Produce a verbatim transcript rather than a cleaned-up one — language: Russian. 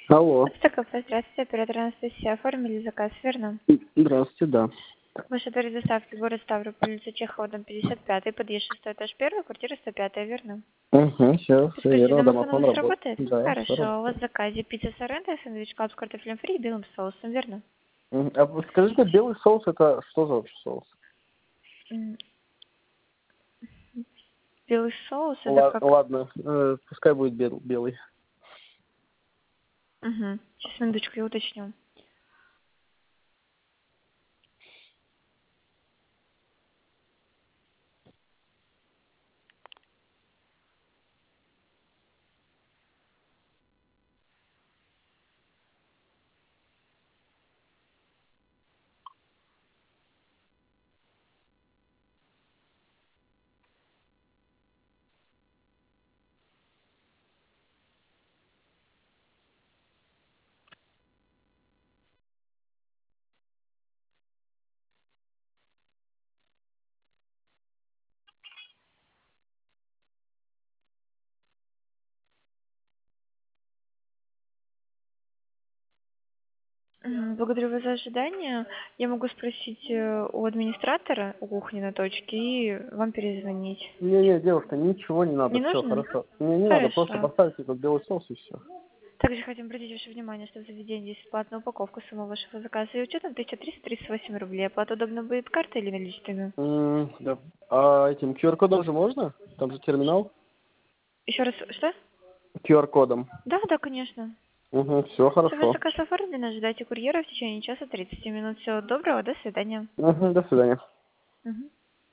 Алло. Стаков, здравствуйте, оператор Анастасия. Оформили заказ, верно? Здравствуйте, да. Ваш адрес доставки город Ставрополь, улица Чехова, дом пятьдесят пять, подъезд шестой этаж первый, квартира сто пять, верно? Угу, все, все Скажите, верно, домофон у домофон вас работает. работает? Да, все Хорошо. У вас работает. в заказе пицца соренто, сэндвич клаб с картофелем фри и белым соусом, верно? Мгм. А вот скажите, белый соус это что за вообще соус? М, Белый соус это Ла- как... ладно, э, пускай будет бел- белый. Угу. Сейчас, минуточку, я уточню. Мгм. Благодарю вас за ожидание. Я могу спросить э, у администратора, у кухни на точке, и вам перезвонить. Не-не, девушка, ничего не надо, Не все нужно? хорошо. Мне не надо, просто Хорошо. поставьте этот белый соус и все. Также хотим обратить ваше внимание, что в заведении есть платная упаковка самого вашего заказа и учетом тысяча триста тридцать восемь рублей. Оплата удобно будет картой или наличными? Да. А этим Q R-кодом же можно? Там же терминал. Еще раз, что? Q R-кодом. Да, да, конечно. Угу, все Все, ваш хорошо. заказ оформлен, ожидайте курьера в течение часа тридцати минут. Всего доброго, до свидания. Угу, до свидания. Мгм.